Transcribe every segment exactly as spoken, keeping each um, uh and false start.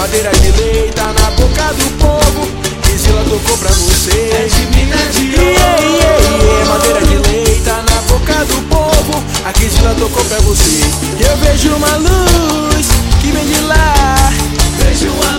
madeira de lei tá na boca do povo. Kizila tocou pra você. É de mina de ouro. Yeah, yeah, yeah. Madeira de lei tá na boca do povo. A Kizila tocou pra você. Eu vejo uma luz que vem de lá. Vejo uma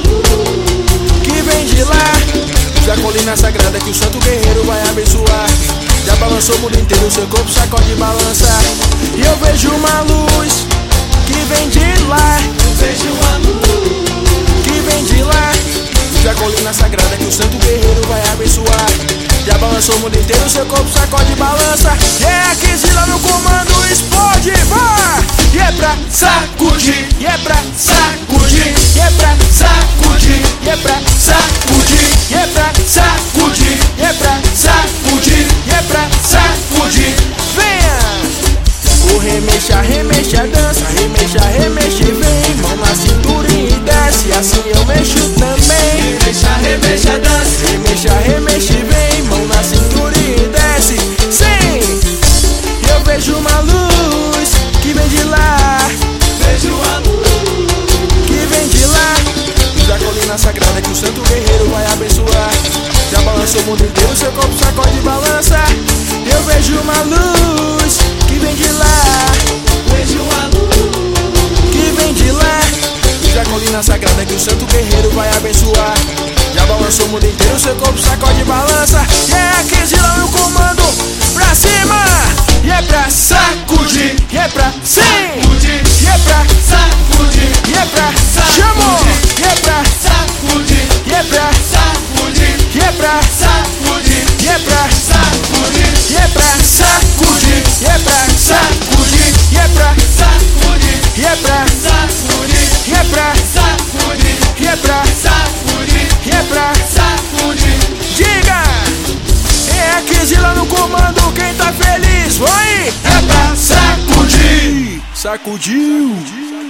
luz que vem de lá. Da colina sagrada que o santo guerreiro vai abençoar. Já balançou o mundo inteiro, seu corpo sacode e balança. E eu vejo uma luz que vem de lá. Vejo uma luz que vem de lá. Da colina sagrada que o santo guerreiro vai abençoar. Já balançou o mundo inteiro, seu corpo sacode e balança. E é a Kizila no comando, explode, vai! E é pra sacudir, e é pra sacudir, e é pra sacudir, e é pra sacudir, e é pra sacudir, e é pra sacudir, e é pra sacudir. Venha! O remexa, remexa, dança, remexa, remexe, vem. Mão na cintura e desce, assim eu mexo também. Remexa, remexa, dança. Remexa, remexe, vem. Mão na cintura e desce, sim. Eu vejo uma luz que vem de lá. Vejo uma luz que vem de lá. Da colina sagrada que o santo guerreiro vai abençoar. Já balançou o mundo inteiro, seu corpo sacode e balança. Eu vejo uma luz que vem de lá. Vejo uma luz que vem de lá. Da colina sagrada que o santo guerreiro vai abençoar. Já balançou o mundo inteiro, seu corpo sacode e balança. E é a Kizila no comando, pra cima. E é pra sacudir, e é pra sim. E é pra sacudir, e é pra chamou. E é pra sacudir, e é pra sacudir, e é pra sacudir, e é pra sacudir, e é pra sacudir, e é pra sacudir, e é pra sacudir, e é pra sacudir, e é pra sacudir, e é pra sacudir, e é pra sacudir. diga! É a Kizila no comando, quem tá feliz, vai! É pra sacudir. Sacudiu!